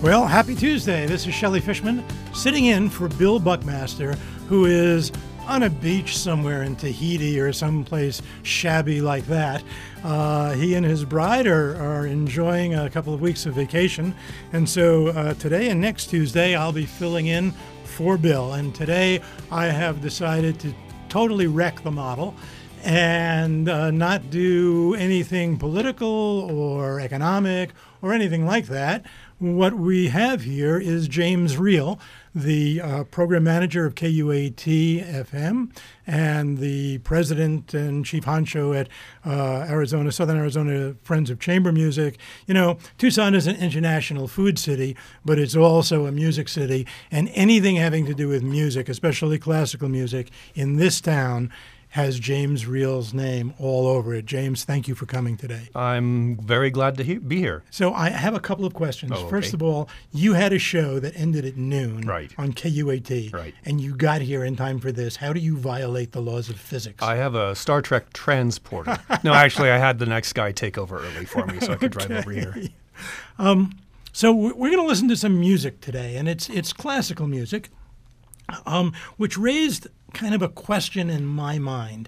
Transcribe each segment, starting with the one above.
Well, happy Tuesday. This is Shelley Fishman sitting in for Bill Buckmaster, who is on a beach somewhere in Tahiti or someplace shabby like that. He and his bride are enjoying a couple of weeks of vacation. And so today and next Tuesday, I'll be filling in for Bill. And today I have decided to totally wreck the model and not do anything political or economic or anything like that. What we have here is James Reel, the program manager of KUAT-FM and the president and chief honcho at Southern Arizona Friends of Chamber Music. You know, Tucson is an international food city, but it's also a music city, and anything having to do with music, especially classical music, in this town has James Reel's name all over it. James, thank you for coming today. I'm very glad to be here. So I have a couple of questions. Oh, okay. First of all, you had a show that ended at noon Right. on KUAT, Right. and you got here in time for this. How do you violate the laws of physics? I have a Star Trek transporter. No, actually, I had the next guy take over early for me so I could drive over here. So we're going to listen to some music today, and it's classical music, which raised kind of a question in my mind.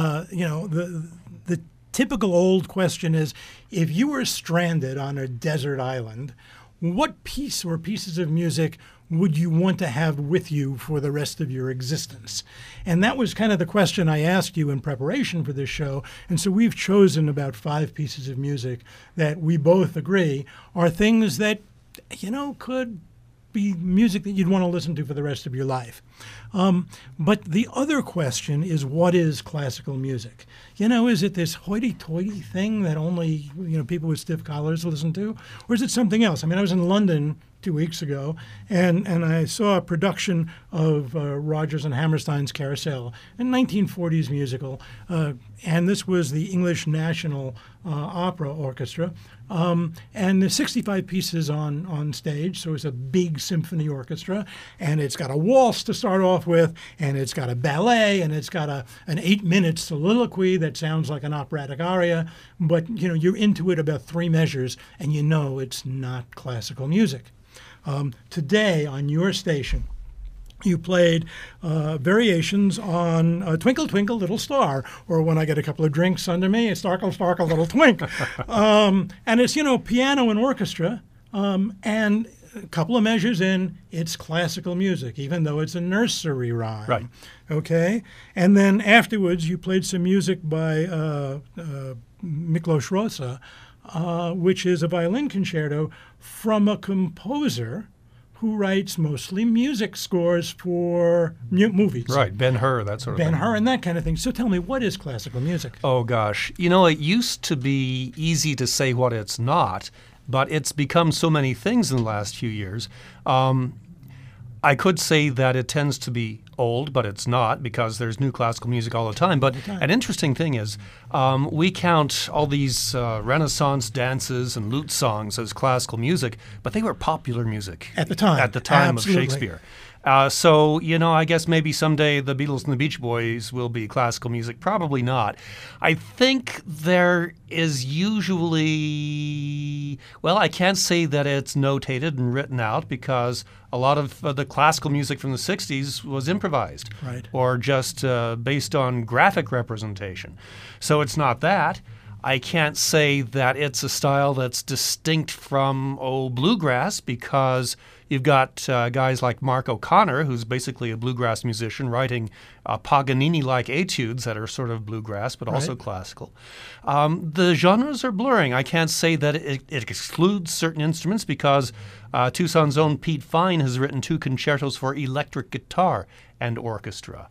The typical old question is, if you were stranded on a desert island, what piece or pieces of music would you want to have with you for the rest of your existence? And that was kind of the question I asked you in preparation for this show. And so we've chosen about 5 pieces of music that we both agree are things that, could be music that you'd want to listen to for the rest of your life. But the other question is, what is classical music? Is it this hoity-toity thing that only people with stiff collars listen to? Or is it something else? I mean, I was in London 2 weeks ago, and I saw a production of Rodgers and Hammerstein's Carousel, a 1940s musical, and this was the English National Opera Orchestra. And there's 65 pieces on stage, so it's a big symphony orchestra, and it's got a waltz to start off with, and it's got a ballet, and it's got an 8-minute soliloquy that sounds like an operatic aria, but you're into it about 3 measures, and it's not classical music. Today on your station, you played variations on Twinkle, Twinkle, Little Star, or When I Get a Couple of Drinks Under Me, Starkle, Starkle, Little Twink. And it's, piano and orchestra, and a couple of measures in, it's classical music, even though it's a nursery rhyme. Right. Okay? And then afterwards, you played some music by Miklos Rosa, which is a violin concerto from a composer who writes mostly music scores for movies. Right, Ben-Hur, that sort of thing. Ben-Hur and that kind of thing. So tell me, what is classical music? Oh, gosh. It used to be easy to say what it's not, but it's become so many things in the last few years. I could say that it tends to be old, but it's not, because there's new classical music all the time. But an interesting thing is we count all these Renaissance dances and lute songs as classical music, but they were popular music at the time. Absolutely. Of Shakespeare. So, I guess maybe someday the Beatles and the Beach Boys will be classical music. Probably not. I think there is usually, I can't say that it's notated and written out, because a lot of the classical music from the 60s was improvised. Right. Or just based on graphic representation. So it's not that. I can't say that it's a style that's distinct from, bluegrass, because you've got guys like Mark O'Connor, who's basically a bluegrass musician, writing Paganini-like etudes that are sort of bluegrass, but also classical. The genres are blurring. I can't say that it excludes certain instruments, because Tucson's own Pete Fine has written 2 concertos for electric guitar and orchestra.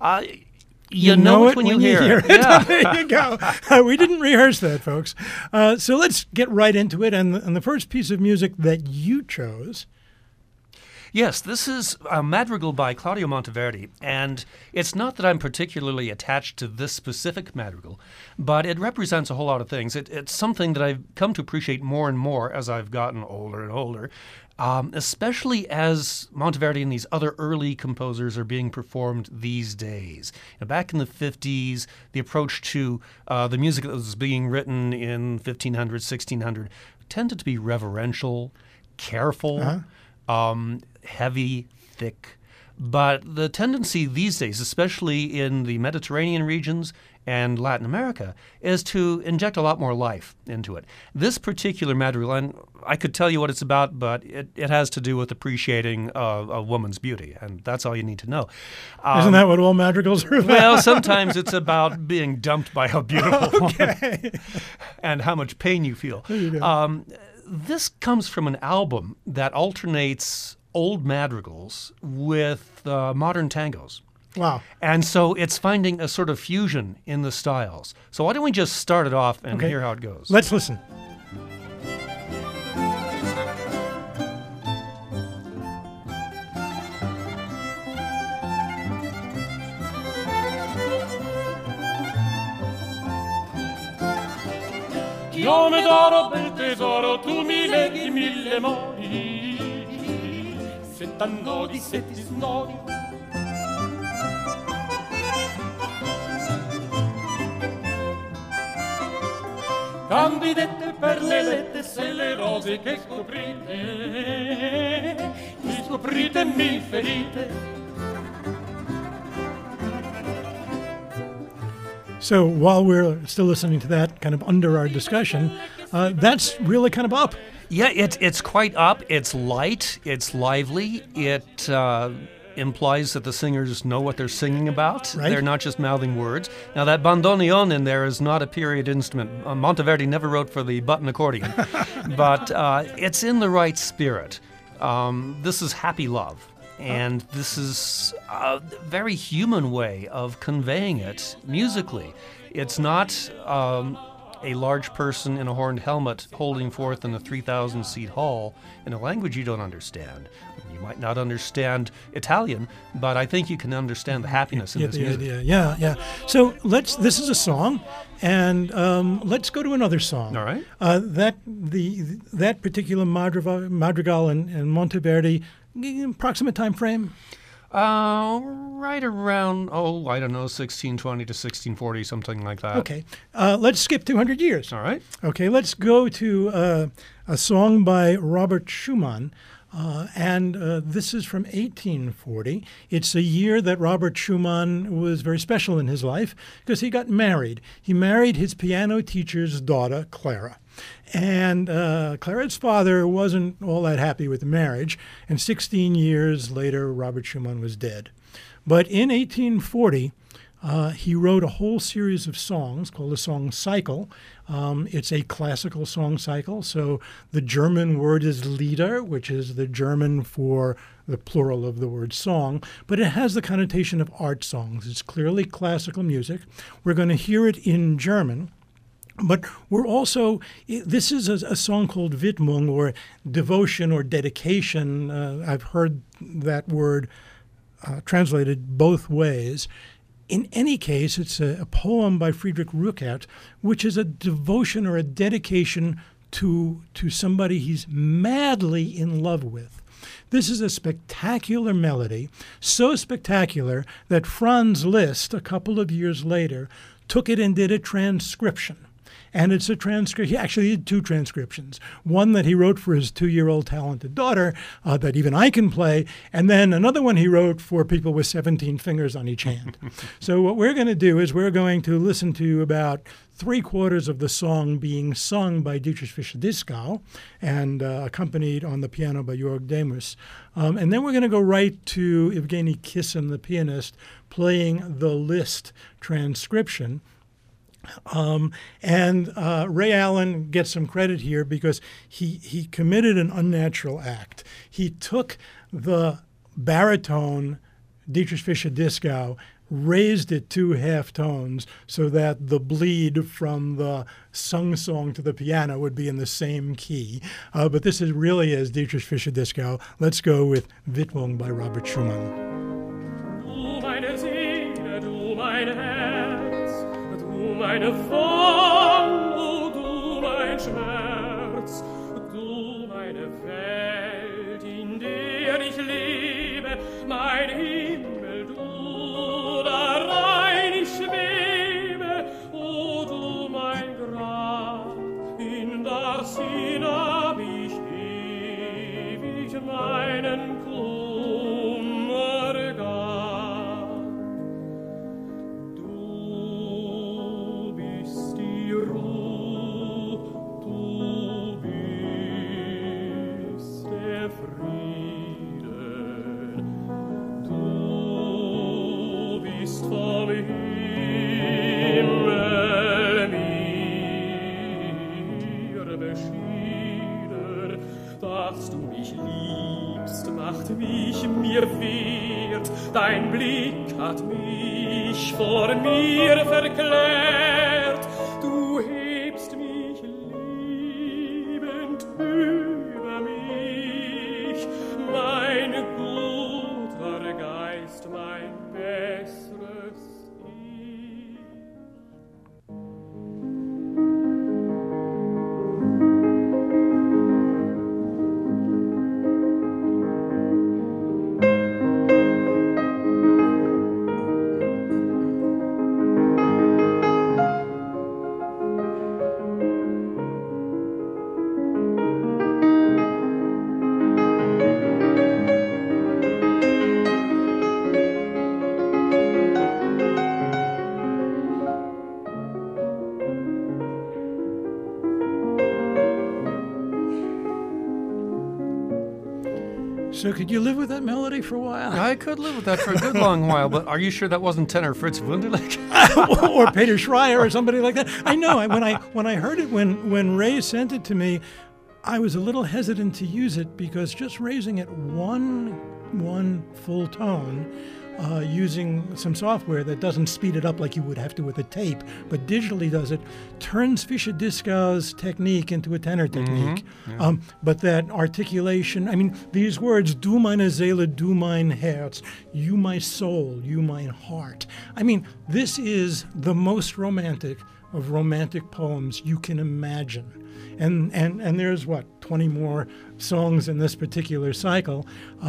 You know it when you hear it. Yeah. There you go. We didn't rehearse that, folks. So let's get right into it. And the first piece of music that you chose. Yes, this is a madrigal by Claudio Monteverdi, and it's not that I'm particularly attached to this specific madrigal, but it represents a whole lot of things. It's something that I've come to appreciate more and more as I've gotten older and older, especially as Monteverdi and these other early composers are being performed these days. Back in the 50s, the approach to the music that was being written in 1500, 1600 tended to be reverential, careful, heavy, thick. But the tendency these days, especially in the Mediterranean regions and Latin America, is to inject a lot more life into it. This particular madrigal, and I could tell you what it's about, but it has to do with appreciating a woman's beauty, and that's all you need to know. Isn't that what all madrigals are about? Well, sometimes it's about being dumped by a beautiful woman and how much pain you feel. There you go. This comes from an album that alternates old madrigals with modern tangos. Wow. And so it's finding a sort of fusion in the styles. So why don't we just start it off and hear how it goes? Let's listen. Chiome d'oro, bel tesoro, tu mi leghi mille modi, sett'annodi, setti snodi. Candidette per le lette, se le rose che scoprite, mi scoprite e mi ferite. So while we're still listening to that kind of under our discussion, that's really kind of up. Yeah, it's quite up. It's light. It's lively. It implies that the singers know what they're singing about. Right. They're not just mouthing words. Now, that bandoneon in there is not a period instrument. Monteverdi never wrote for the button accordion. But it's in the right spirit. This is happy love. And this is a very human way of conveying it musically. It's not a large person in a horned helmet holding forth in a 3,000-seat hall in a language you don't understand. You might not understand Italian, but I think you can understand the happiness in this music. Idea. Yeah. So this is a song, and let's go to another song. All right. That particular madrigal and Monteverdi, approximate time frame? Right around, 1620 to 1640, something like that. Okay. Let's skip 200 years. All right. Okay, let's go to a song by Robert Schumann. And this is from 1840. It's a year that Robert Schumann was very special in his life because he got married. He married his piano teacher's daughter, Clara. And Clara's father wasn't all that happy with the marriage, and 16 years later, Robert Schumann was dead. But in 1840, he wrote a whole series of songs called the song cycle. It's a classical song cycle. So the German word is Lieder, which is the German for the plural of the word song, but it has the connotation of art songs. It's clearly classical music. We're going to hear it in German. But we're also, this is a song called Widmung, or devotion or dedication. I've heard that word translated both ways. In any case, it's a poem by Friedrich Rückert, which is a devotion or a dedication to somebody he's madly in love with. This is a spectacular melody, so spectacular that Franz Liszt, a couple of years later, took it and did a transcription. And it's a transcription. He actually did two transcriptions. One that he wrote for his 2-year-old talented daughter that even I can play, and then another one he wrote for people with 17 fingers on each hand. So what we're going to do is we're going to listen to about 3/4 of the song being sung by Dietrich Fischer-Dieskau and accompanied on the piano by Jörg Demus. And then we're going to go right to Evgeny Kissin, the pianist, playing the Liszt transcription. And Ray Allen gets some credit here because he committed an unnatural act. He took the baritone Dietrich Fischer-Dieskau, raised it 2 half tones so that the bleed from the sung song to the piano would be in the same key. But this is really as Dietrich Fischer-Dieskau. Let's go with Widmung by Robert Schumann. Du meine Seele, du mein Herz, du meine Form, oh du mein Schmerz, du meine Welt, in der ich lebe, mein Himmel, du darein ich schwebe, oh du mein Grab, in das hinab ich beschieden. Dass du mich liebst, macht mich mir wert. Dein Blick hat mich vor mir verklärt. Du hebst mich liebend über mich, mein guter Geist, mein besseres Ich. So could you live with that melody for a while? I could live with that for a good long while, but are you sure that wasn't tenor Fritz Wunderlich? Or Peter Schreier or somebody like that. I know. When I heard it, when Ray sent it to me, I was a little hesitant to use it because just raising it one full tone, using some software that doesn't speed it up like you would have to with a tape, but digitally does it, turns Fischer-Dieskau's technique into a tenor technique. But that articulation, I mean, these words, du meine Seele, du mein Herz, you my soul, you my heart. I mean, this is the most romantic of romantic poems you can imagine. And there's, 20 more songs in this particular cycle.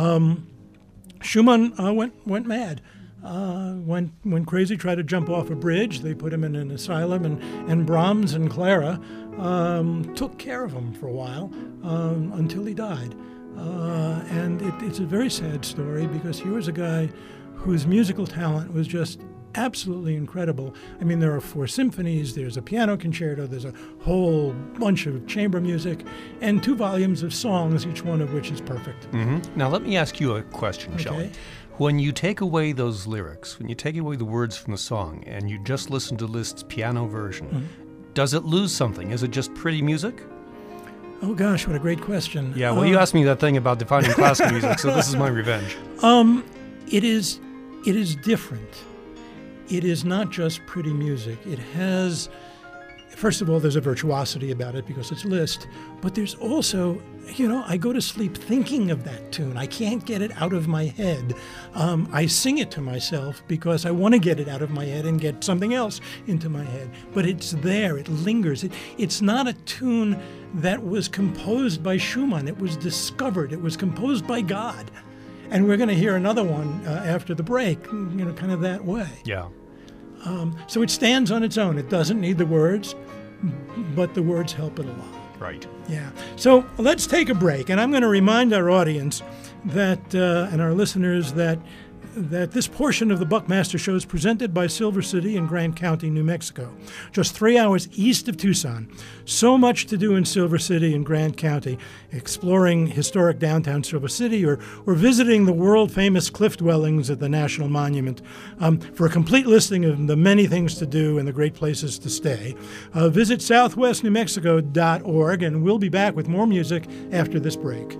Schumann went mad. When Crazy tried to jump off a bridge, they put him in an asylum, and Brahms and Clara took care of him for a while until he died. And it's a very sad story because he was a guy whose musical talent was just absolutely incredible. I mean, there are 4 symphonies, there's a piano concerto, there's a whole bunch of chamber music, and 2 volumes of songs, each one of which is perfect. Now, let me ask you a question, Shelley. When you take away those lyrics, when you take away the words from the song, and you just listen to Liszt's piano version, does it lose something? Is it just pretty music? Oh gosh, what a great question. Yeah, well, you asked me that thing about defining classical music, so this is my revenge. It is different. It is not just pretty music. It has, first of all, there's a virtuosity about it because it's Liszt, but there's also, I go to sleep thinking of that tune. I can't get it out of my head. I sing it to myself because I want to get it out of my head and get something else into my head. But it's there. It lingers. It's not a tune that was composed by Schumann. It was discovered. It was composed by God. And we're going to hear another one after the break, kind of that way. Yeah. So it stands on its own. It doesn't need the words, but the words help it along. Right. Yeah. So let's take a break. And I'm going to remind our audience that and our listeners that this portion of the Buckmaster Show is presented by Silver City in Grant County, New Mexico, just 3 hours east of Tucson. So much to do in Silver City and Grant County, exploring historic downtown Silver City or visiting the world-famous cliff dwellings at the National Monument. For a complete listing of the many things to do and the great places to stay, visit southwestnewmexico.org, and we'll be back with more music after this break.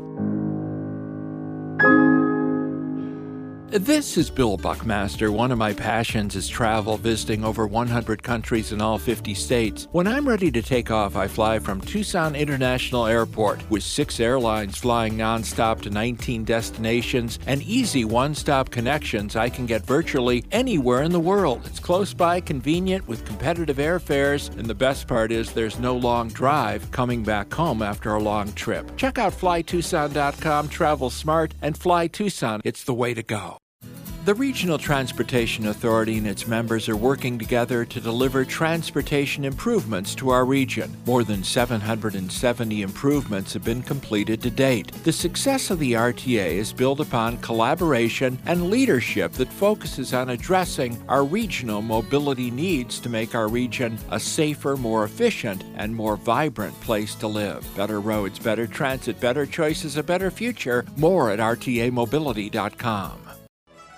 This is Bill Buckmaster. One of my passions is travel, visiting over 100 countries in all 50 states. When I'm ready to take off, I fly from Tucson International Airport with 6 airlines flying nonstop to 19 destinations and easy one-stop connections. I can get virtually anywhere in the world. It's close by, convenient, with competitive airfares, and the best part is there's no long drive coming back home after a long trip. Check out flytucson.com, travel smart, and Fly Tucson. It's the way to go. The Regional Transportation Authority and its members are working together to deliver transportation improvements to our region. More than 770 improvements have been completed to date. The success of the RTA is built upon collaboration and leadership that focuses on addressing our regional mobility needs to make our region a safer, more efficient, and more vibrant place to live. Better roads, better transit, better choices, a better future. More at rtamobility.com.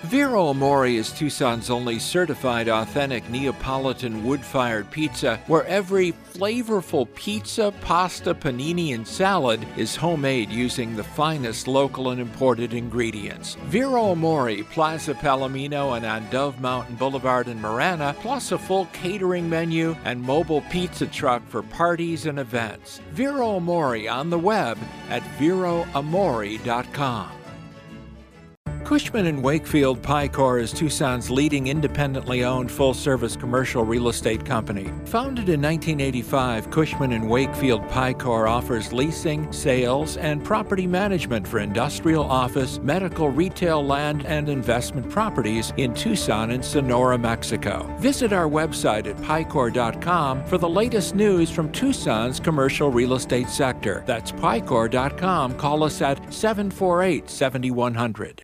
Vero Amore is Tucson's only certified authentic Neapolitan wood-fired pizza, where every flavorful pizza, pasta, panini, and salad is homemade using the finest local and imported ingredients. Vero Amore, Plaza Palomino, and on Dove Mountain Boulevard in Marana, plus a full catering menu and mobile pizza truck for parties and events. Vero Amore on the web at veroamore.com. Cushman & Wakefield Picor is Tucson's leading independently owned full-service commercial real estate company. Founded in 1985, Cushman & Wakefield Picor offers leasing, sales, and property management for industrial, office, medical, retail, land, and investment properties in Tucson and Sonora, Mexico. Visit our website at picor.com for the latest news from Tucson's commercial real estate sector. That's picor.com. Call us at 748-7100.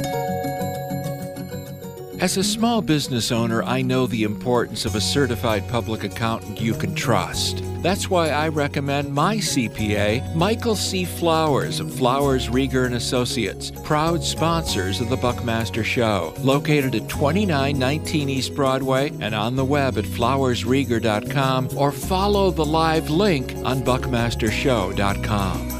As a small business owner, I know the importance of a certified public accountant you can trust. That's why I recommend my CPA, Michael C. Flowers of Flowers, Rieger & Associates, proud sponsors of the Buckmaster Show, located at 2919 East Broadway and on the web at flowersrieger.com, or follow the live link on buckmastershow.com.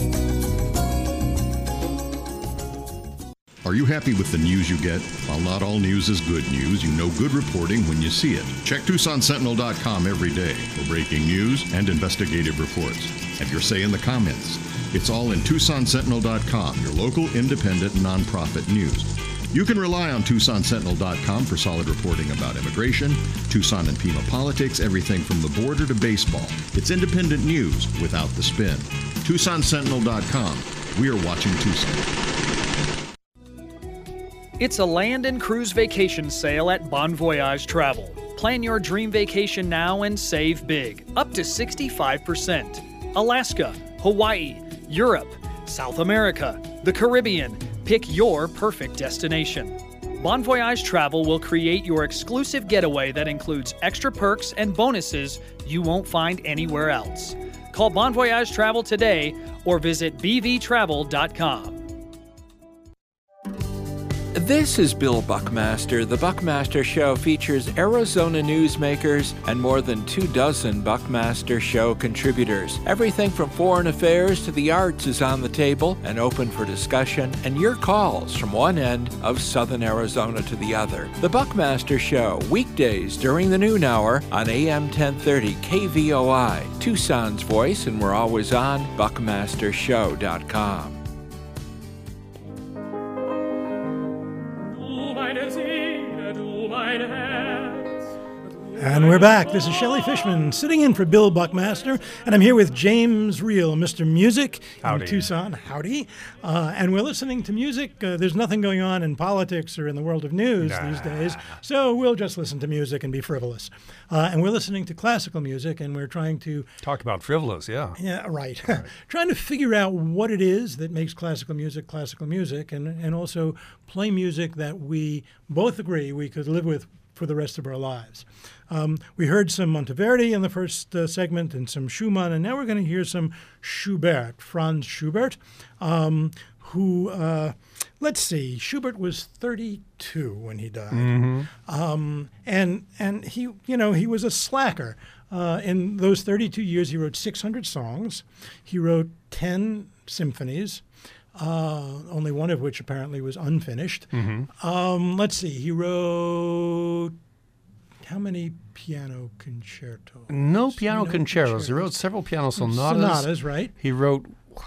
Are you happy with the news you get? While not all news is good news, you know good reporting when you see it. Check TucsonSentinel.com every day for breaking news and investigative reports. Have your say in the comments. It's all in TucsonSentinel.com, your local independent nonprofit news. You can rely on TucsonSentinel.com for solid reporting about immigration, Tucson and Pima politics, everything from the border to baseball. It's independent news without the spin. TucsonSentinel.com. We're watching Tucson. It's a land and cruise vacation sale at Bon Voyage Travel. Plan your dream vacation now and save big, up to 65%. Alaska, Hawaii, Europe, South America, the Caribbean. Pick your perfect destination. Bon Voyage Travel will create your exclusive getaway that includes extra perks and bonuses you won't find anywhere else. Call Bon Voyage Travel today or visit bvtravel.com. This is Bill Buckmaster. The Buckmaster Show features Arizona newsmakers and more than 24 Buckmaster Show contributors. Everything from foreign affairs to the arts is on the table and open for discussion and your calls from one end of southern Arizona to the other. The Buckmaster Show, weekdays during the noon hour on AM 1030 KVOI, Tucson's voice, and we're always on buckmastershow.com. And we're back. This is Shelley Fishman sitting in for Bill Buckmaster, and I'm here with James Reel, Mr. Music in Tucson. Howdy. And we're listening to music. There's nothing going on in politics or in the world of news these days, so we'll just listen to music and be frivolous. And we're listening to classical music, and we're trying to... Talk about frivolous, yeah. Yeah, right. Trying to figure out what it is that makes classical music, and also play music that we both agree we could live with for the rest of our lives. We heard some Monteverdi in the first segment and some Schumann, and now we're going to hear some Schubert, Franz Schubert, who, let's see, Schubert was 32 when he died. Mm-hmm. And he, he was a slacker. In those 32 years, he wrote 600 songs. He wrote 10 symphonies. Only one of which apparently was unfinished. Mm-hmm. Let's see, he wrote how many piano concertos? No piano concertos. He wrote several piano sonatas. Sonatas, right? He wrote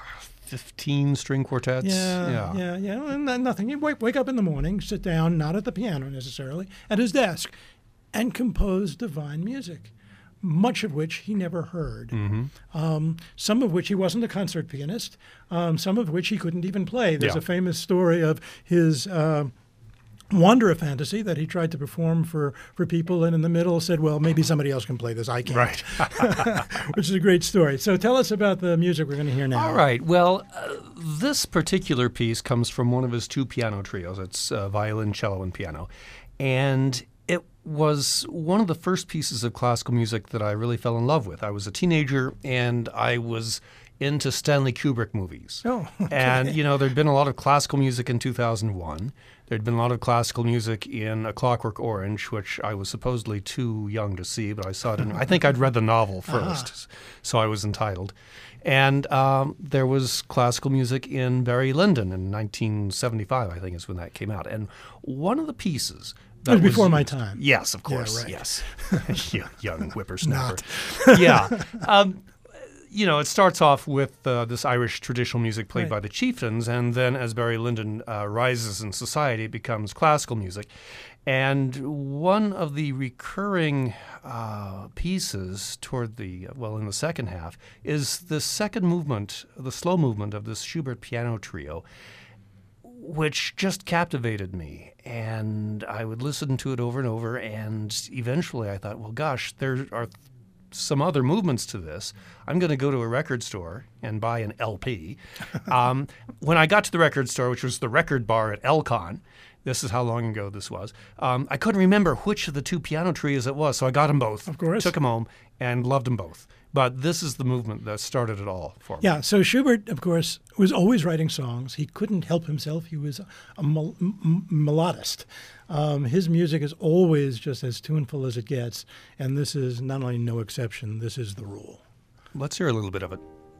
15 string quartets. Yeah. And nothing. He'd wake up in the morning, sit down, not at the piano necessarily, at his desk, and compose divine music, much of which he never heard. Mm-hmm. Some of which he wasn't a concert pianist, some of which he couldn't even play. There's a famous story of his Wanderer Fantasy that he tried to perform for people, and in the middle said, well, maybe somebody else can play this, I can't. Right. Which is a great story. So tell us about the music we're going to hear now. All right. Well, this particular piece comes from one of his two piano trios. It's violin, cello, and piano. And it was one of the first pieces of classical music that I really fell in love with. I was a teenager, and I was into Stanley Kubrick movies. Oh, okay. And, there'd been a lot of classical music in 2001. There'd been a lot of classical music in A Clockwork Orange, which I was supposedly too young to see, but I saw it in, I think I'd read the novel first, so I was entitled. And there was classical music in Barry Lyndon in 1975, I think is when that came out. And one of the pieces It was before my time. Yes, of course. right. Yes. Young whippersnapper. Yeah. It starts off with this Irish traditional music played by the chieftains, and then as Barry Lyndon rises in society, it becomes classical music. And one of the recurring pieces toward in the second half, is the second movement, the slow movement of this Schubert piano trio, which just captivated me. And I would listen to it over and over, and eventually I thought, well, gosh, there are some other movements to this. I'm going to go to a record store and buy an LP. When I got to the record store, which was the record bar at Elcon, this is how long ago this was, I couldn't remember which of the two piano trios it was, so I got them both. Of course. Took them home and loved them both. But this is the movement that started it all for me. Yeah, so Schubert, of course, was always writing songs. He couldn't help himself. He was a melodist. His music is always just as tuneful as it gets, and this is not only no exception, this is the rule. Let's hear a little bit of it.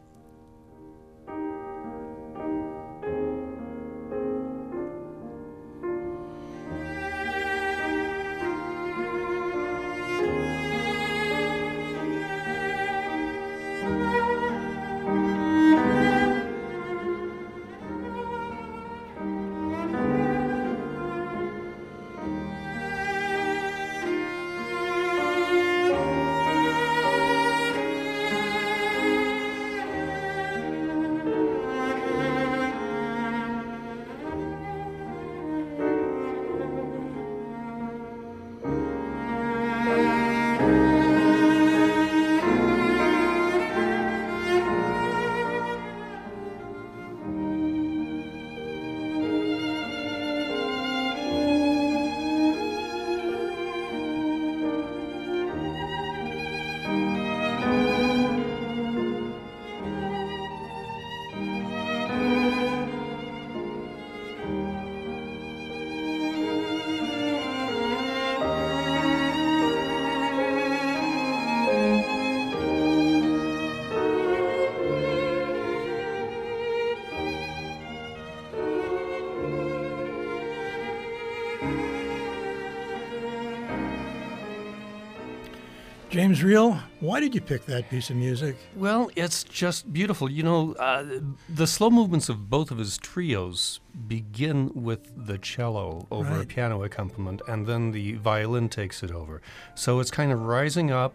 James Reel, why did you pick that piece of music? Well, it's just beautiful. The slow movements of both of his trios begin with the cello over a piano accompaniment, and then the violin takes it over. So it's kind of rising up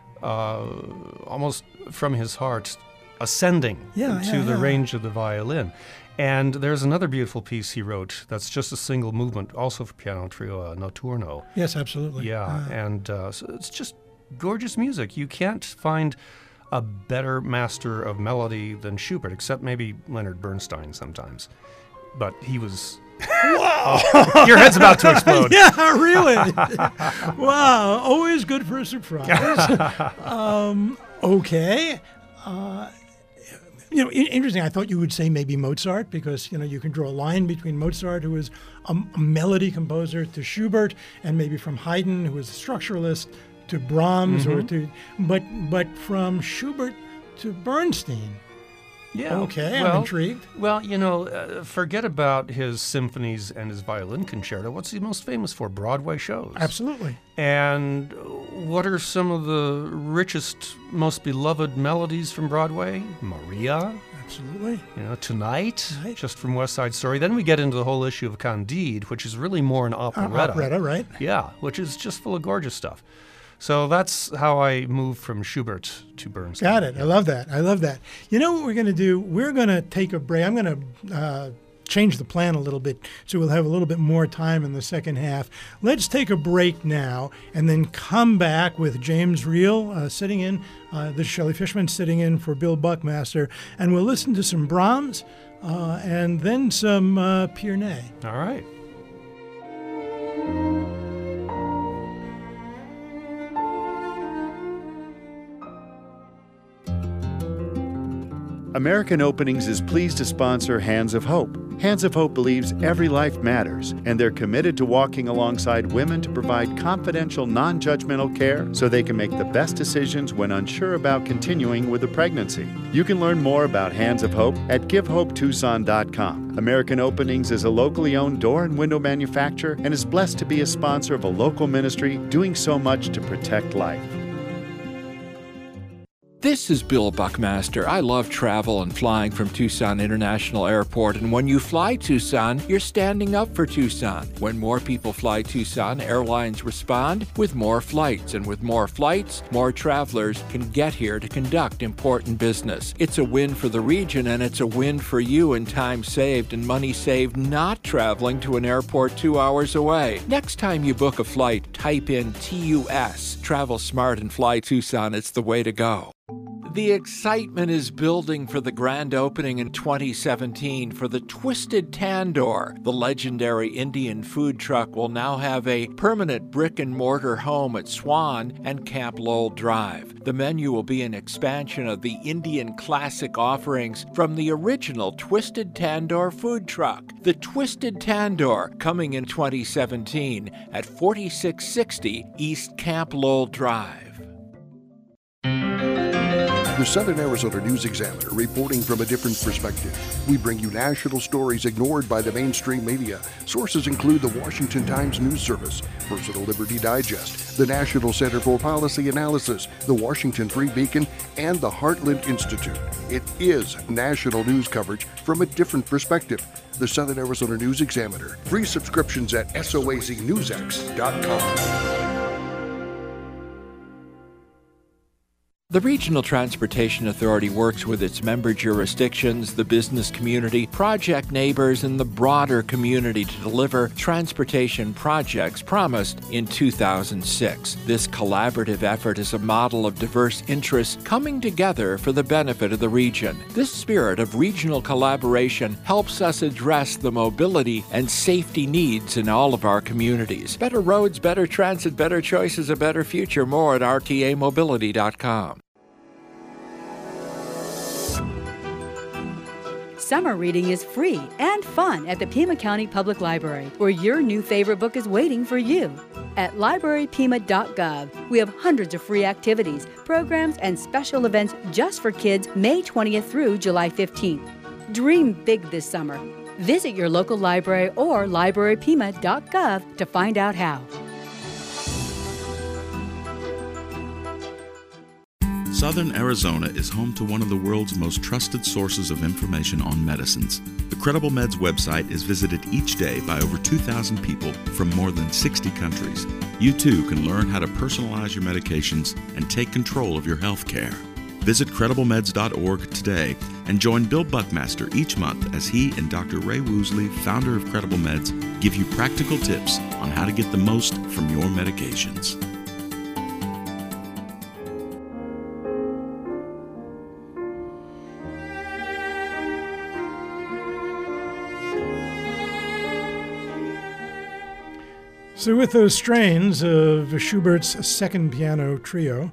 almost from his heart, ascending to the range of the violin. And there's another beautiful piece he wrote that's just a single movement, also for piano trio, Notturno. Yes, absolutely. Yeah, so it's just gorgeous music. You can't find a better master of melody than Schubert, except maybe Leonard Bernstein sometimes. But he was... Wow! Your head's about to explode. Yeah, really. Wow, always good for a surprise. Okay. Interesting. I thought you would say maybe Mozart, because you can draw a line between Mozart, who was a melody composer, to Schubert, and maybe from Haydn, who was a structuralist, to Brahms, or to but from Schubert to Bernstein. Yeah. Okay, I'm intrigued. Well, forget about his symphonies and his violin concerto. What's he most famous for? Broadway shows. Absolutely. And what are some of the richest, most beloved melodies from Broadway? Maria. Absolutely. Tonight, just from West Side Story. Then we get into the whole issue of Candide, which is really more an operetta. Operetta, right? Yeah, which is just full of gorgeous stuff. So that's how I moved from Schubert to Bernstein. Got it. I love that. You know what we're going to do? We're going to take a break. I'm going to change the plan a little bit so we'll have a little bit more time in the second half. Let's take a break now and then come back with James Reel sitting in. This is Shelley Fishman sitting in for Bill Buckmaster. And we'll listen to some Brahms and then some Pierney. All right. American Openings is pleased to sponsor Hands of Hope, Hands of Hope believes every life matters, and they're committed to walking alongside women to provide confidential, non-judgmental care so they can make the best decisions when unsure about continuing with a pregnancy. You can learn more about Hands of Hope at GiveHopeTucson.com. American Openings is a locally owned door and window manufacturer and is blessed to be a sponsor of a local ministry doing so much to protect life. This is Bill Buckmaster. I love travel and flying from Tucson International Airport, and when you fly Tucson, you're standing up for Tucson. When more people fly Tucson, airlines respond with more flights, and with more flights, more travelers can get here to conduct important business. It's a win for the region, and it's a win for you in time saved and money saved not traveling to an airport 2 hours away. Next time you book a flight, type in TUS. Travel smart and fly Tucson. It's the way to go. The excitement is building for the grand opening in 2017 for the Twisted Tandoor. The legendary Indian food truck will now have a permanent brick-and-mortar home at Swan and Camp Lowell Drive. The menu will be an expansion of the Indian classic offerings from the original Twisted Tandoor food truck. The Twisted Tandoor, coming in 2017 at 4660 East Camp Lowell Drive. The Southern Arizona News Examiner, reporting from a different perspective. We bring you national stories ignored by the mainstream media. Sources include the Washington Times News Service, Personal Liberty Digest, the National Center for Policy Analysis, the Washington Free Beacon, and the Heartland Institute. It is national news coverage from a different perspective. The Southern Arizona News Examiner. Free subscriptions at soaznewsx.com. The Regional Transportation Authority works with its member jurisdictions, the business community, project neighbors, and the broader community to deliver transportation projects promised in 2006. This collaborative effort is a model of diverse interests coming together for the benefit of the region. This spirit of regional collaboration helps us address the mobility and safety needs in all of our communities. Better roads, better transit, better choices, a better future. More at rtamobility.com. Summer reading is free and fun at the Pima County Public Library, where your new favorite book is waiting for you. At librarypima.gov, we have hundreds of free activities, programs, and special events just for kids May 20th through July 15th. Dream big this summer. Visit your local library or librarypima.gov to find out how. Southern Arizona is home to one of the world's most trusted sources of information on medicines. The Credible Meds website is visited each day by over 2,000 people from more than 60 countries. You too can learn how to personalize your medications and take control of your health care. Visit CredibleMeds.org today and join Bill Buckmaster each month as he and Dr. Ray Woosley, founder of Credible Meds, give you practical tips on how to get the most from your medications. So with those strains of Schubert's Second Piano Trio,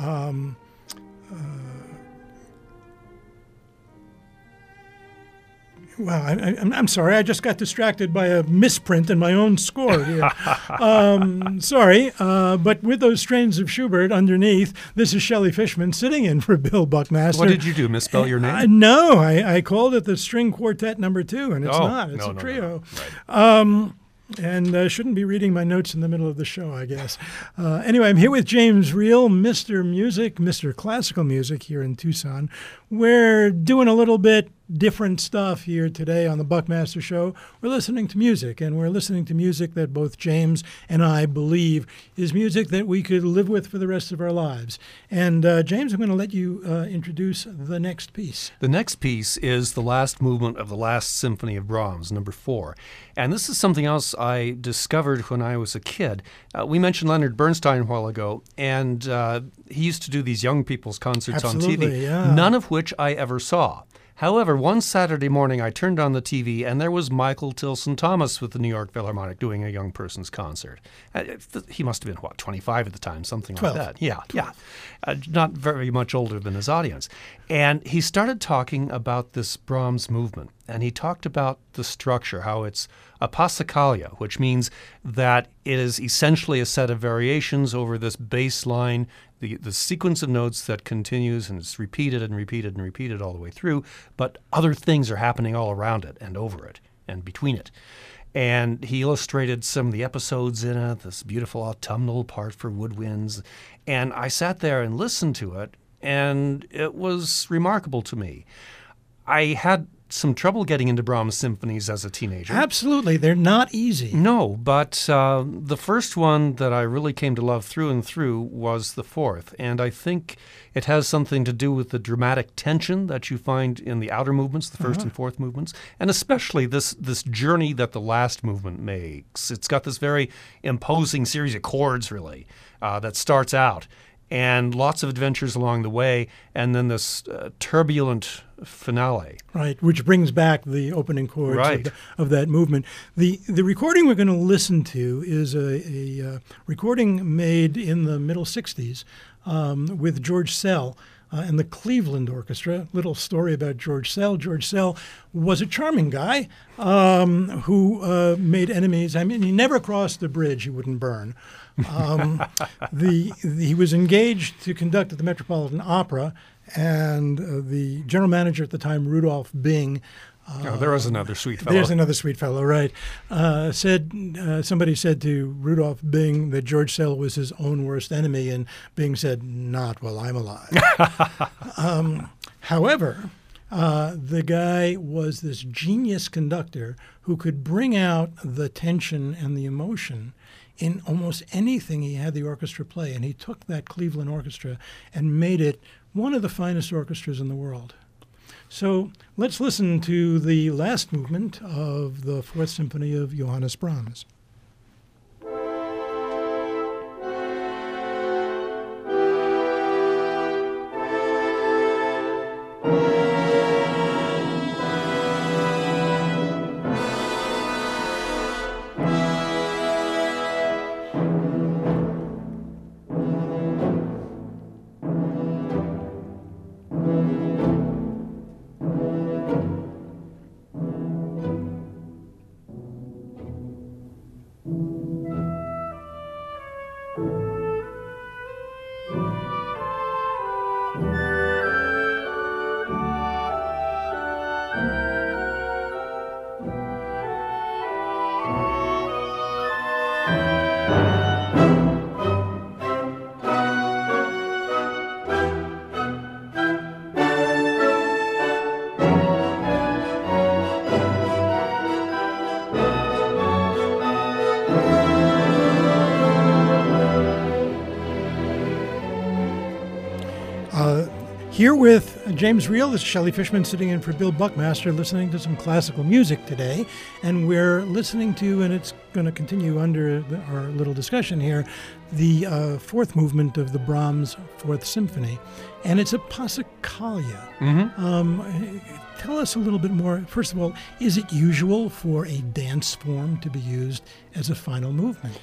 wow, I'm sorry, I just got distracted by a misprint in my own score here. Sorry, but with those strains of Schubert underneath, this is Shelley Fishman sitting in for Bill Buckmaster. What did you do, misspell your name? No, I called it the String Quartet No. 2, and it's not. It's a trio. No. Right. And shouldn't be reading my notes in the middle of the show, I guess. Anyway, I'm here with James Reel, Mr. Music, Mr. Classical Music here in Tucson. We're doing a little bit different stuff here today on the Buckmaster Show. We're listening to music, and we're listening to music that both James and I believe is music that we could live with for the rest of our lives. And James, I'm going to let you introduce the next piece. The next piece is the last movement of the Last Symphony of Brahms, number 4. And this is something else I discovered when I was a kid. We mentioned Leonard Bernstein a while ago, and he used to do these young people's concerts on TV, yeah. none of which I ever saw. However, one Saturday morning I turned on the TV and there was Michael Tilson Thomas with the New York Philharmonic doing a young person's concert. He must have been, 25 at the time, something 12. like that. Yeah. Not very much older than his audience. And he started talking about this Brahms movement. And he talked about the structure, how it's a passacaglia, which means that it is essentially a set of variations over this bass line, the sequence of notes that continues and it's repeated and repeated and repeated all the way through, but other things are happening all around it and over it and between it. And he illustrated some of the episodes in it, this beautiful autumnal part for woodwinds. And I sat there and listened to it, and it was remarkable to me. I had some trouble getting into Brahms symphonies as a teenager. Absolutely. They're not easy. No, but the first one that I really came to love through and through was the fourth. And I think it has something to do with the dramatic tension that you find in the outer movements, the first and fourth movements, and especially this journey that the last movement makes. It's got this very imposing series of chords, really, that starts out. And lots of adventures along the way, and then this turbulent finale. Right, which brings back the opening chords Right. of that movement. The recording we're going to listen to is a recording made in the middle 60s with George Szell and the Cleveland Orchestra. Little story about George Szell. George Szell was a charming guy who made enemies. I mean, he never crossed the bridge he wouldn't burn. He was engaged to conduct at the Metropolitan Opera, and the general manager at the time, Rudolph Bing, there was another sweet fellow. There's another sweet fellow, right? Somebody said to Rudolph Bing that George Szell was his own worst enemy, and Bing said, "Not while I'm alive." However, the guy was this genius conductor who could bring out the tension and the emotion in almost anything he had the orchestra play. And he took that Cleveland Orchestra and made it one of the finest orchestras in the world. So let's listen to the last movement of the Fourth Symphony of Johannes Brahms. Here with James Reel, this is Shelley Fishman sitting in for Bill Buckmaster, listening to some classical music today. And we're listening to, and it's going to continue under our little discussion here, the fourth movement of the Brahms Fourth Symphony. And it's a passacaglia. Tell us a little bit more. First of all, is it usual for a dance form to be used as a final movement?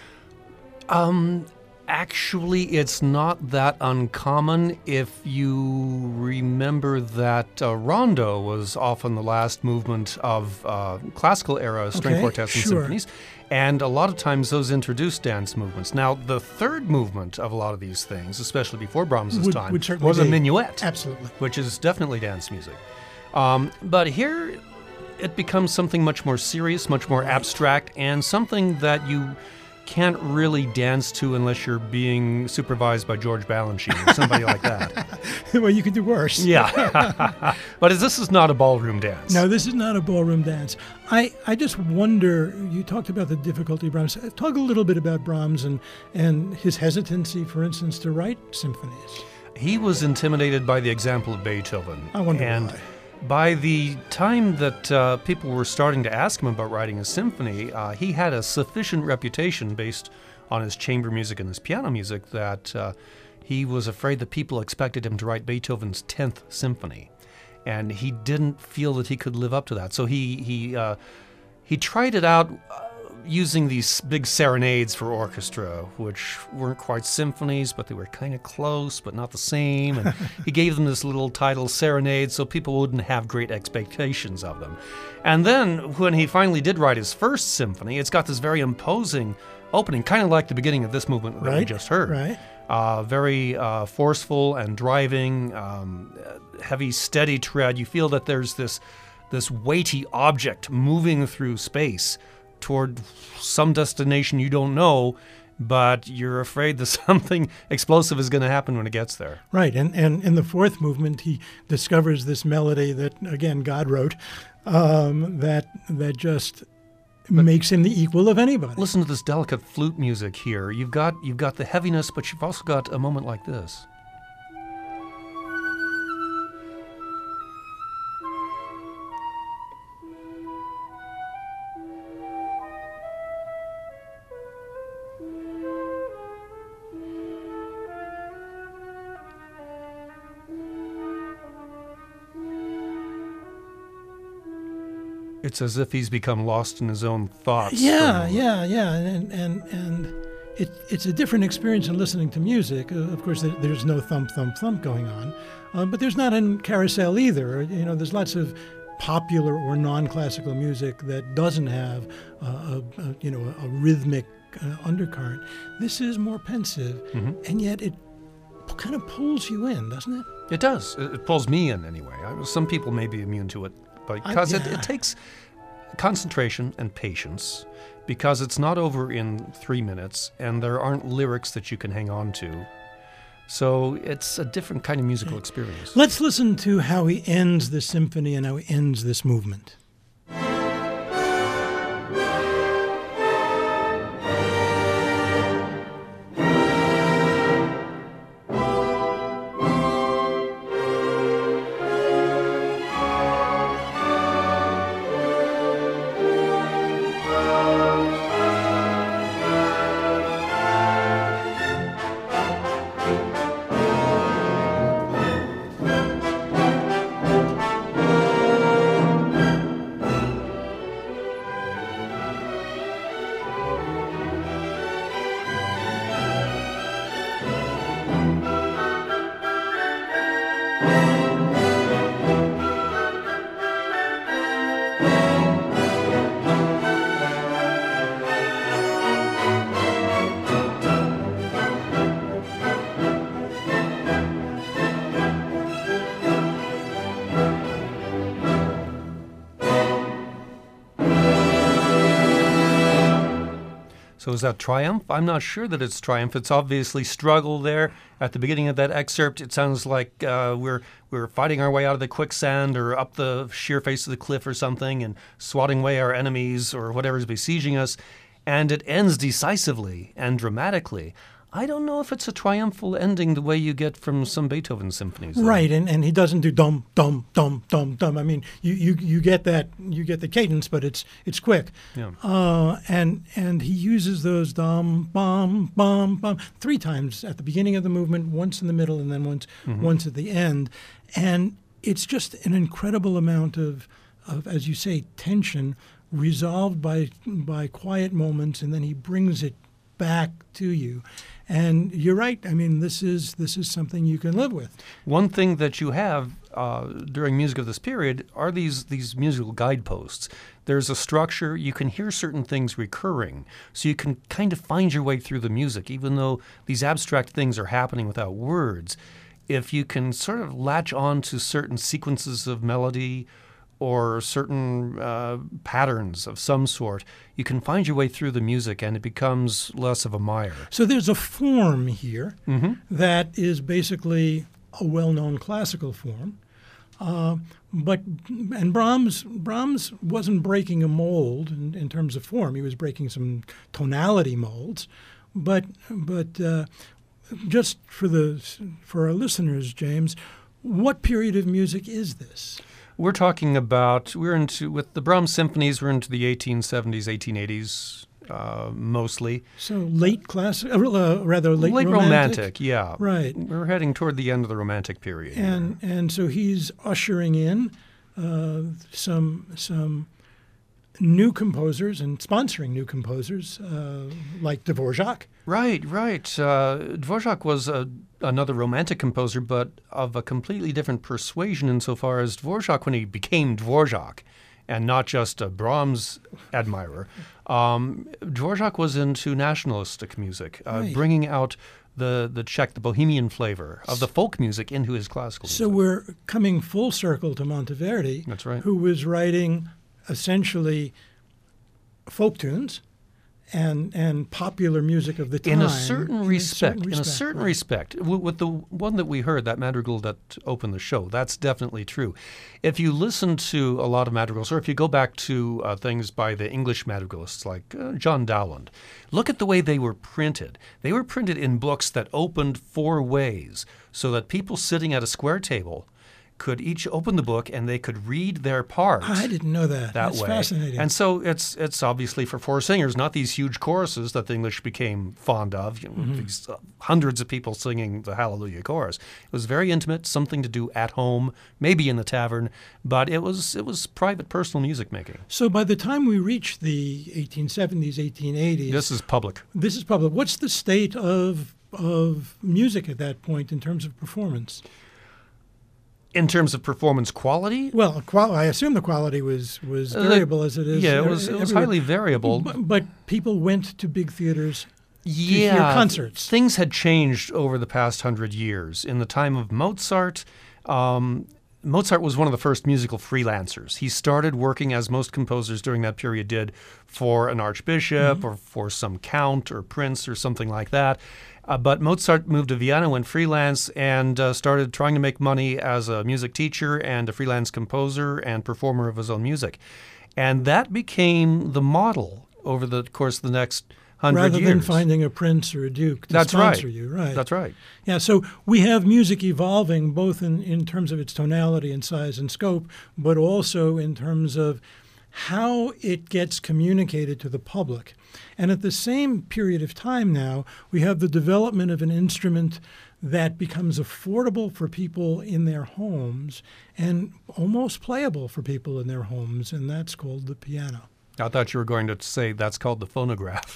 Actually, it's not that uncommon. If you remember that rondo was often the last movement of classical era string quartets and symphonies, and a lot of times those introduced dance movements. Now, the third movement of a lot of these things, especially before Brahms' time, was a minuet, absolutely, which is definitely dance music. But here, it becomes something much more serious, much more abstract, and something that you can't really dance to unless you're being supervised by George Balanchine or somebody like that. Well, you could do worse. Yeah. But this is not a ballroom dance. No, this is not a ballroom dance. I just wonder, you talked about the difficulty of Brahms. Talk a little bit about Brahms and his hesitancy, for instance, to write symphonies. He was intimidated by the example of Beethoven. I wonder why. By the time that people were starting to ask him about writing a symphony, he had a sufficient reputation based on his chamber music and his piano music that he was afraid that people expected him to write Beethoven's 10th symphony. and he didn't feel that he could live up to that. So he tried it out using these big serenades for orchestra, which weren't quite symphonies, but they were kind of close, but not the same. And he gave them this little title, Serenade, so people wouldn't have great expectations of them. And then when he finally did write his first symphony, it's got this very imposing opening, kind of like the beginning of this movement that we just heard. Right. Very forceful and driving, heavy, steady tread. You feel that there's this weighty object moving through space toward some destination you don't know, but you're afraid that something explosive is going to happen when it gets there. Right, and in the fourth movement, he discovers this melody that, again, God wrote, that just makes him the equal of anybody. Listen to this delicate flute music here. You've got the heaviness, but you've also got a moment like this. It's as if he's become lost in his own thoughts. Yeah, and it's a different experience than listening to music. Of course, there's no thump, thump, thump going on, but there's not in Carousel either. You know, there's lots of popular or non-classical music that doesn't have a rhythmic undercurrent. This is more pensive, and yet it kind of pulls you in, doesn't it? It does. It pulls me in anyway. Some people may be immune to it, because it takes concentration and patience, because it's not over in 3 minutes, and there aren't lyrics that you can hang on to. So it's a different kind of musical experience. Let's listen to how he ends the symphony and how he ends this movement. So is that triumph? I'm not sure that it's triumph. It's obviously struggle there. At the beginning of that excerpt, it sounds like we're fighting our way out of the quicksand or up the sheer face of the cliff or something and swatting away our enemies or whatever's besieging us. And it ends decisively and dramatically. I don't know if it's a triumphal ending the way you get from some Beethoven symphonies. Right, and he doesn't do dum dum dum dum dum. I mean, you get that, you get the cadence, but it's quick. Yeah. And he uses those dum bum bum bum 3 times at the beginning of the movement, once in the middle, and then once at the end. And it's just an incredible amount of as you say, tension resolved by quiet moments, and then he brings it back to you. And you're right. I mean, this is something you can live with. One thing that you have during music of this period are these musical guideposts. There's a structure. You can hear certain things recurring, so you can kind of find your way through the music, even though these abstract things are happening without words. If you can sort of latch on to certain sequences of melody or certain patterns of some sort, you can find your way through the music and it becomes less of a mire. So there's a form here that is basically a well-known classical form. But Brahms wasn't breaking a mold in terms of form. He was breaking some tonality molds. But just for our listeners, James, what period of music is this? We're talking about, with the Brahms symphonies, we're into the 1870s, 1880s. mostly. So late classic, rather late romantic, yeah. Right. We're heading toward the end of the Romantic period. And so he's ushering in some new composers and sponsoring new composers like Dvorak. Right. Dvorak was another Romantic composer, but of a completely different persuasion insofar as Dvorak, when he became Dvorak, and not just a Brahms admirer, Dvorak was into nationalistic music, bringing out the Czech, the Bohemian flavor of the folk music into his classical music. So we're coming full circle to Monteverdi, That's right. who was writing essentially folk tunes and popular music of the time. In a certain respect. With the one that we heard, that madrigal that opened the show, that's definitely true. If you listen to a lot of madrigals, or if you go back to things by the English madrigalists like John Dowland, look at the way they were printed. They were printed in books that opened 4 ways, so that people sitting at a square table could each open the book and they could read their parts. I didn't know that. That's way. Fascinating. And so it's obviously for 4 singers, not these huge choruses that the English became fond of, these hundreds of people singing the Hallelujah chorus. It was very intimate, something to do at home, maybe in the tavern, but it was private, personal music making. So by the time we reach the 1870s, 1880s... This is public. What's the state of music at that point in terms of performance? In terms of performance quality? Well, I assume the quality was variable as it is. Yeah, it was highly variable. But people went to big theaters to hear concerts. Things had changed over the past 100 years. In the time of Mozart, Mozart was one of the first musical freelancers. He started working, as most composers during that period did, for an archbishop or for some count or prince or something like that. But Mozart moved to Vienna, went freelance, and started trying to make money as a music teacher and a freelance composer and performer of his own music. And that became the model over the course of the next 100 years. Rather than finding a prince or a duke to sponsor you. Right. That's right. Yeah, so we have music evolving both in terms of its tonality and size and scope, but also in terms of how it gets communicated to the public. And at the same period of time now, we have the development of an instrument that becomes affordable for people in their homes and almost playable for people in their homes, and that's called the piano. I thought you were going to say that's called the phonograph.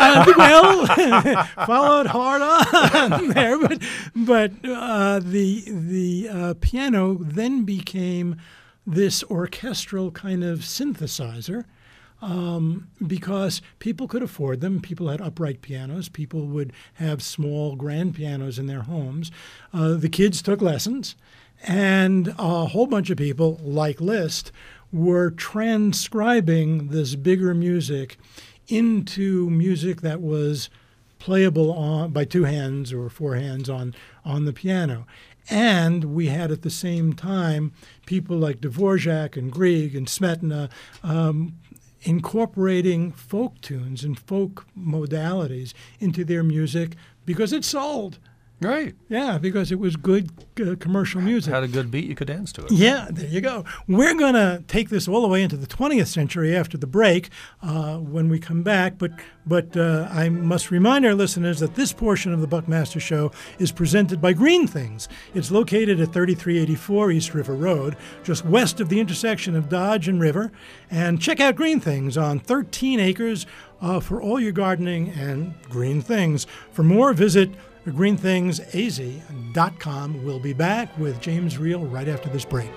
Followed hard on there, but the piano then became this orchestral kind of synthesizer because people could afford them. People had upright pianos. People would have small grand pianos in their homes. The kids took lessons, and a whole bunch of people, like Liszt, were transcribing this bigger music into music that was playable by 2 hands or 4 hands on the piano. And we had at the same time people like Dvorak and Grieg and Smetana incorporating folk tunes and folk modalities into their music because it sold. Right. Yeah, because it was good commercial music. Had a good beat, you could dance to it. Yeah, there you go. We're going to take this all the way into the 20th century after the break when we come back. But I must remind our listeners that this portion of the Buckmaster Show is presented by Green Things. It's located at 3384 East River Road, just west of the intersection of Dodge and River. And check out Green Things on 13 acres for all your gardening and green things. For more, visit GreenThingsAZ.com. We'll be back with James Reel right after this break.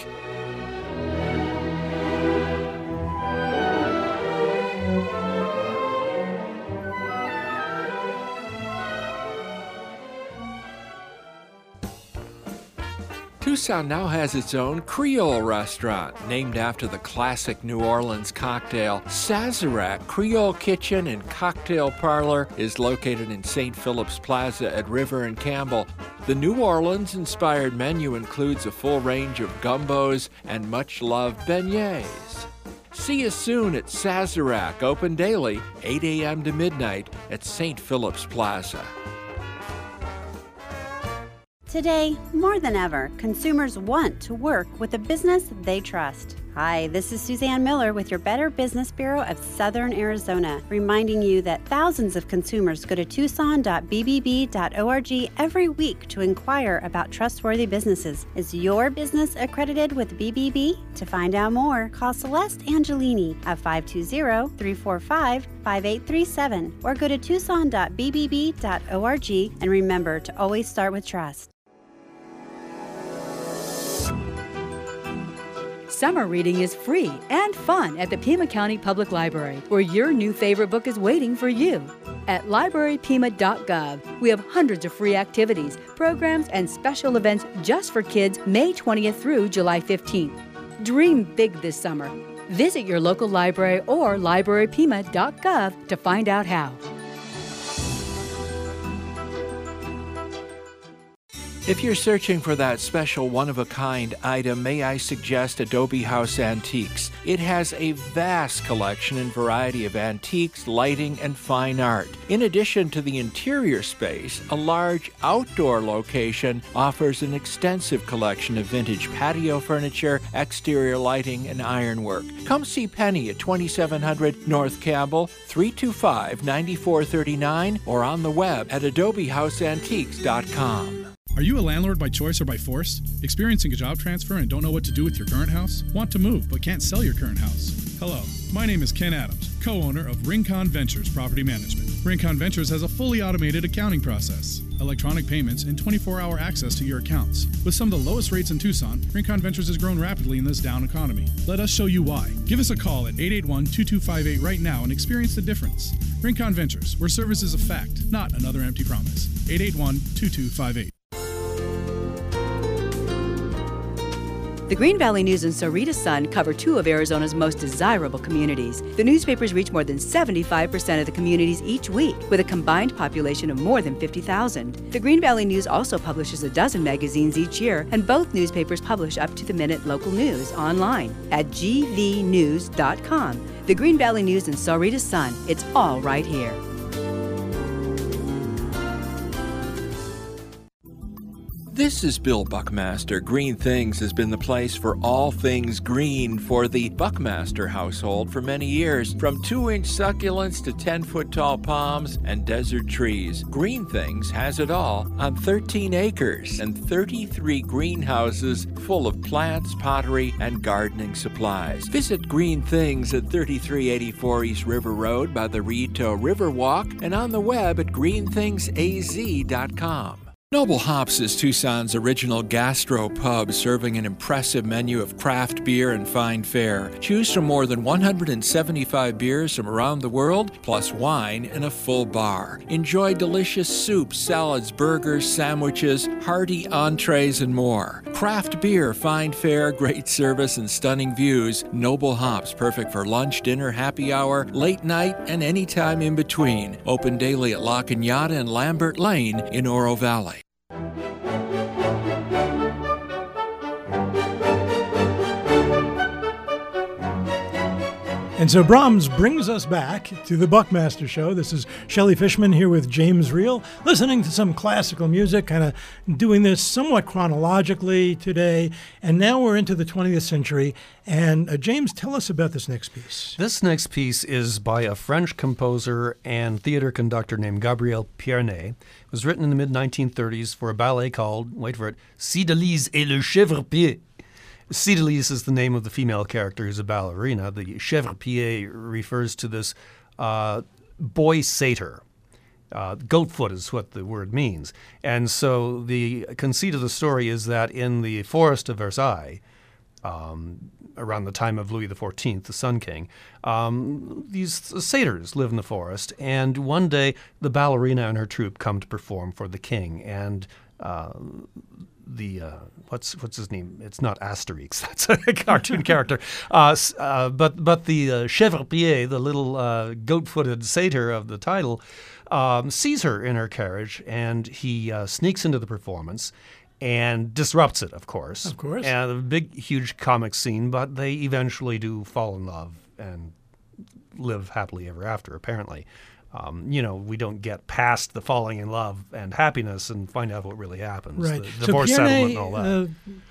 Tucson now has its own Creole restaurant, named after the classic New Orleans cocktail. Sazerac Creole Kitchen and Cocktail Parlor is located in St. Philip's Plaza at River and Campbell. The New Orleans-inspired menu includes a full range of gumbos and much-loved beignets. See you soon at Sazerac, open daily, 8 a.m. to midnight at St. Philip's Plaza. Today, more than ever, consumers want to work with a business they trust. Hi, this is Suzanne Miller with your Better Business Bureau of Southern Arizona, reminding you that thousands of consumers go to tucson.bbb.org every week to inquire about trustworthy businesses. Is your business accredited with BBB? To find out more, call Celeste Angelini at 520-345-5837 or go to tucson.bbb.org, and remember to always start with trust. Summer reading is free and fun at the Pima County Public Library, where your new favorite book is waiting for you. At librarypima.gov, we have hundreds of free activities, programs, and special events just for kids May 20th through July 15th. Dream big this summer. Visit your local library or librarypima.gov to find out how. If you're searching for that special one-of-a-kind item, may I suggest Adobe House Antiques. It has a vast collection and variety of antiques, lighting, and fine art. In addition to the interior space, a large outdoor location offers an extensive collection of vintage patio furniture, exterior lighting, and ironwork. Come see Penny at 2700 North Campbell, 325-9439, or on the web at adobehouseantiques.com. Are you a landlord by choice or by force? Experiencing a job transfer and don't know what to do with your current house? Want to move but can't sell your current house? Hello, my name is Ken Adams, co-owner of Rincon Ventures Property Management. Rincon Ventures has a fully automated accounting process, electronic payments, and 24-hour access to your accounts. With some of the lowest rates in Tucson, Rincon Ventures has grown rapidly in this down economy. Let us show you why. Give us a call at 881-2258 right now and experience the difference. Rincon Ventures, where service is a fact, not another empty promise. 881-2258. The Green Valley News and Sahuarita Sun cover two of Arizona's most desirable communities. The newspapers reach more than 75% of the communities each week, with a combined population of more than 50,000. The Green Valley News also publishes a dozen magazines each year, and both newspapers publish up-to-the-minute local news online at gvnews.com. The Green Valley News and Sahuarita Sun, it's all right here. This is Bill Buckmaster. Green Things has been the place for all things green for the Buckmaster household for many years. From 2-inch succulents to 10-foot tall palms and desert trees, Green Things has it all on 13 acres and 33 greenhouses full of plants, pottery, and gardening supplies. Visit Green Things at 3384 East River Road by the Rito Riverwalk and on the web at greenthingsaz.com. Noble Hops is Tucson's original gastro pub, serving an impressive menu of craft beer and fine fare. Choose from more than 175 beers from around the world, plus wine and a full bar. Enjoy delicious soups, salads, burgers, sandwiches, hearty entrees, and more. Craft beer, fine fare, great service, and stunning views. Noble Hops, perfect for lunch, dinner, happy hour, late night, and any time in between. Open daily at La Cañada and Lambert Lane in Oro Valley. And so Brahms brings us back to the Buckmaster Show. This is Shelley Fishman here with James Reel, listening to some classical music, kind of doing this somewhat chronologically today. And now we're into the 20th century. And James, tell us about this next piece. This next piece is by a French composer and theater conductor named Gabriel Pierné. It was written in the mid-1930s for a ballet called, wait for it, Cydalise et le Chèvrepied. Cydalise is the name of the female character who's a ballerina. The Chèvrepied refers to this boy satyr. Goatfoot is what the word means. And so the conceit of the story is that in the forest of Versailles, around the time of Louis XIV, the Sun King, these satyrs live in the forest. And one day, the ballerina and her troupe come to perform for the king. And what's his name? It's not Asterix. That's a cartoon character. But the Chèvrepied, the little goat-footed satyr of the title, sees her in her carriage, and he sneaks into the performance and disrupts it, of course. Of course. And a big, huge comic scene, but they eventually do fall in love and live happily ever after, apparently. We don't get past the falling in love and happiness and find out what really happens. Right. The divorce settlement and all that.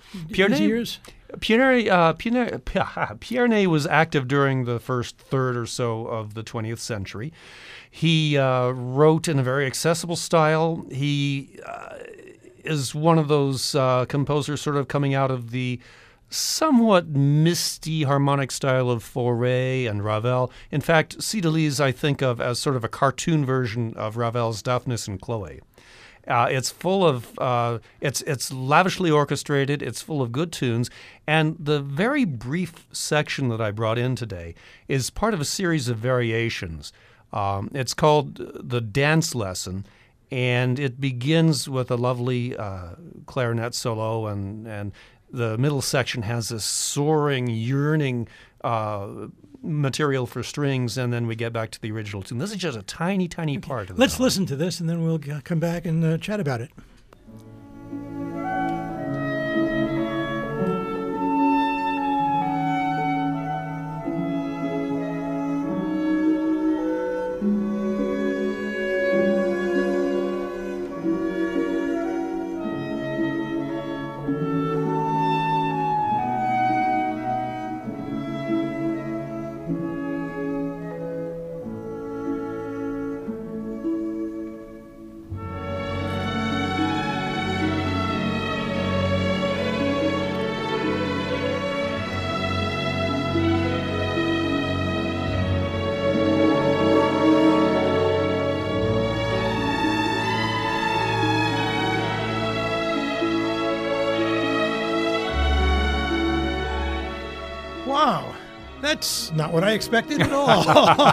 Pierre was active during the first third or so of the 20th century. He wrote in a very accessible style. He is one of those composers sort of coming out of the somewhat misty harmonic style of Fauré and Ravel. In fact, Cydalise I think of as sort of a cartoon version of Ravel's Daphnis and Chloe. It's full of it's lavishly orchestrated. It's full of good tunes, and the very brief section that I brought in today is part of a series of variations. It's called the Dance Lesson, and it begins with a lovely clarinet solo, and the middle section has this soaring, yearning material for strings, and then we get back to the original tune. This is just a tiny, tiny part of it. Let's listen to this, and then we'll come back and chat about it. Wow, that's not what I expected at all.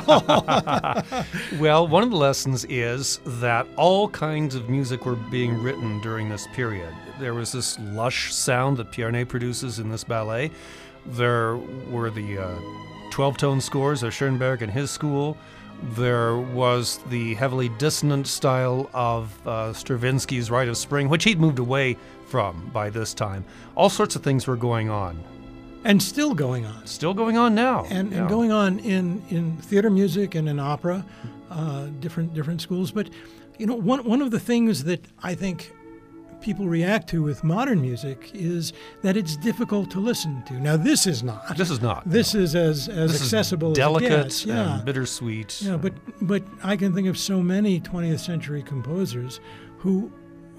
Well, one of the lessons is that all kinds of music were being written during this period. There was this lush sound that Pierné produces in this ballet. There were the 12-tone scores of Schoenberg and his school. There was the heavily dissonant style of Stravinsky's Rite of Spring, which he'd moved away from by this time. All sorts of things were going on. And still going on. Still going on now. And going on in theater music and in opera, different schools. But, one of the things that I think people react to with modern music is that it's difficult to listen to. Now, this is not. This is not. This is as accessible is as it delicate gets. and bittersweet. Yeah, but I can think of so many 20th century composers who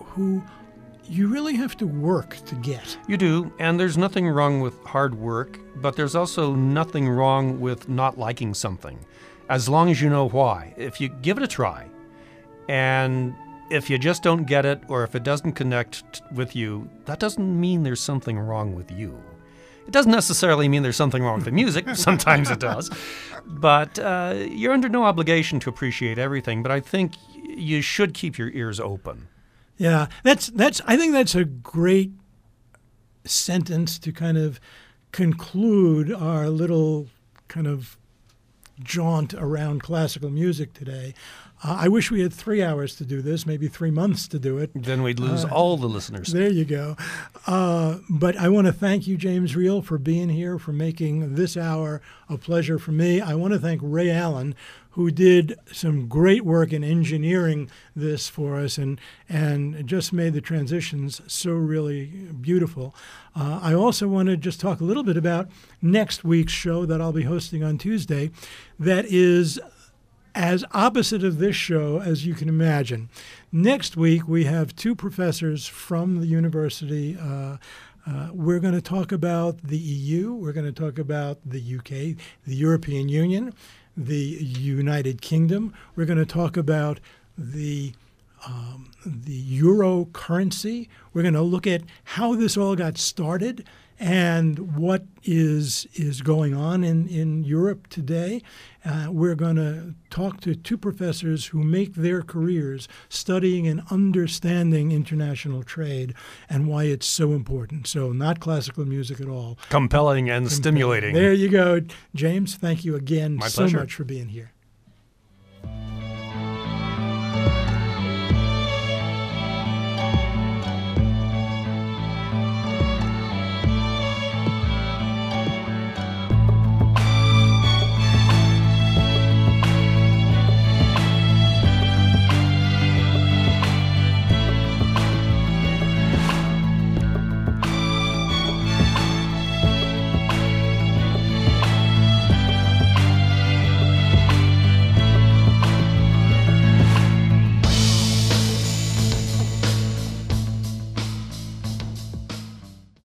you really have to work to get. You do, and there's nothing wrong with hard work, but there's also nothing wrong with not liking something, as long as you know why. If you give it a try, and if you just don't get it, or if it doesn't connect with you, that doesn't mean there's something wrong with you. It doesn't necessarily mean there's something wrong with the music. Sometimes it does. But you're under no obligation to appreciate everything, but I think you should keep your ears open. Yeah, that's. I think that's a great sentence to kind of conclude our little kind of jaunt around classical music today. I wish we had 3 hours to do this, maybe 3 months to do it. Then we'd lose all the listeners. There you go. But I want to thank you, James Riehl, for being here, for making this hour a pleasure for me. I want to thank Ray Allen, who did some great work in engineering this for us and just made the transitions so really beautiful. I also want to just talk a little bit about next week's show that I'll be hosting on Tuesday that is as opposite of this show as you can imagine. Next week, we have two professors from the university. We're going to talk about the EU. We're going to talk about the UK, the European Union, the United Kingdom. We're going to talk about the euro currency. We're going to look at how this all got started and what is going on in Europe today. We're going to talk to two professors who make their careers studying and understanding international trade and why it's so important. So not classical music at all. Compelling and stimulating. There you go. James, thank you again My so pleasure. much for being here.